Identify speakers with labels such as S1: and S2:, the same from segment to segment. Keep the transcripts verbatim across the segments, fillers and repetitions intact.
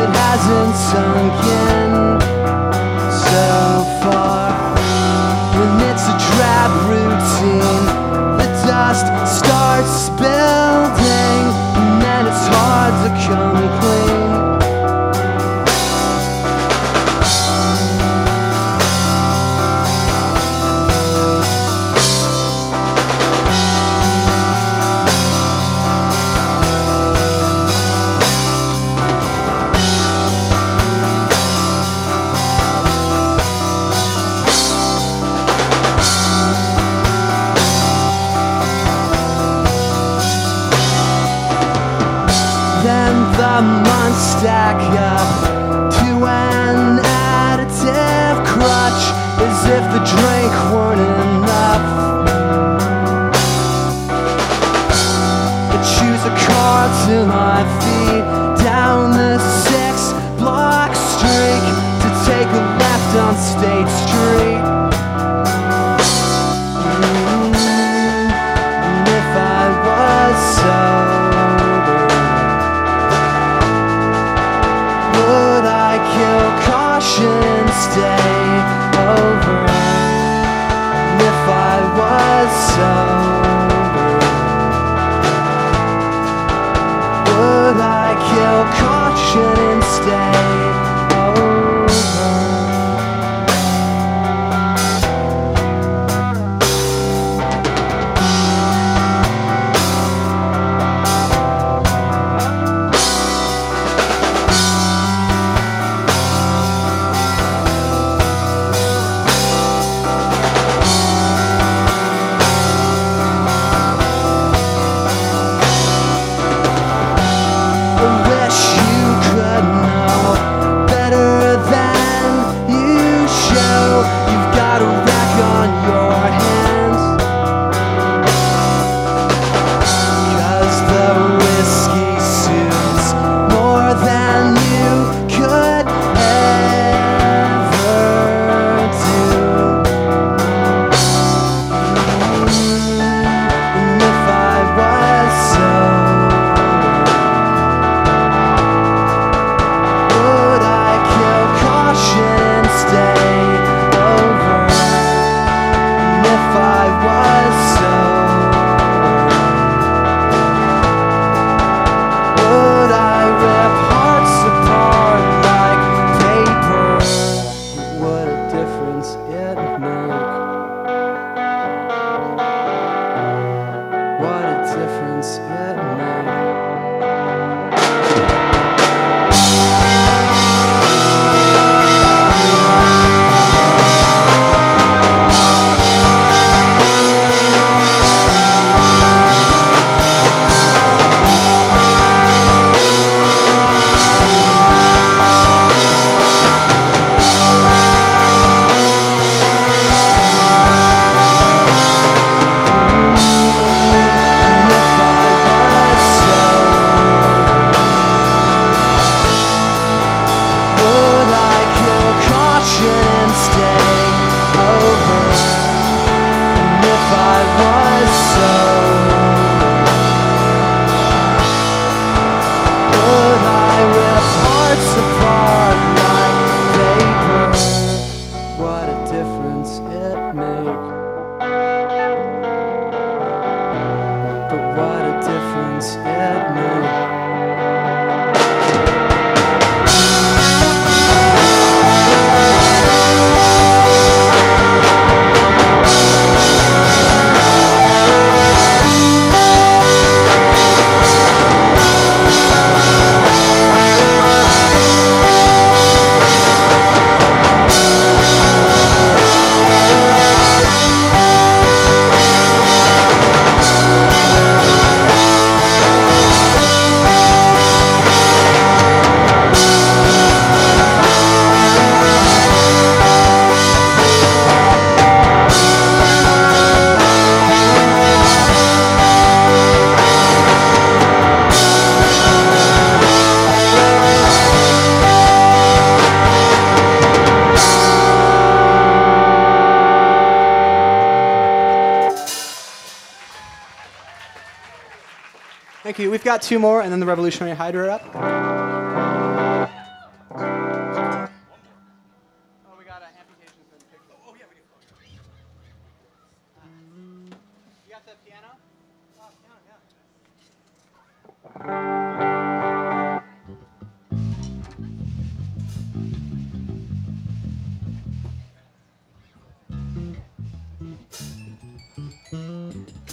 S1: it hasn't sunk in so far. When it's a drab routine, the dust starts building, and then it's hard to come clean. The months stack up to an additive crutch, as if the drink weren't enough. I choose a car to my feet down the six block streak to take a left on State Street. Mm, and if I was so kill caution and stay over. And if I was sober, would I kill caution and stay over?
S2: Thank you. We've got two more, and then the Revolutionary Hydra up.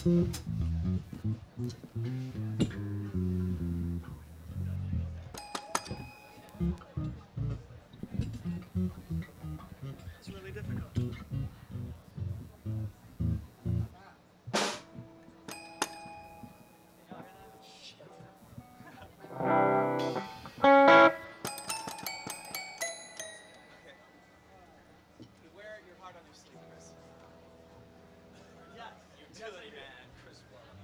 S2: It's really difficult. Wear your heart on your sleeve, Chris. Yes, utility man, Chris Waller.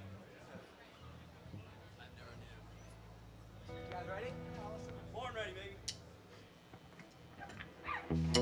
S2: I never knew. You guys ready? Born ready, baby.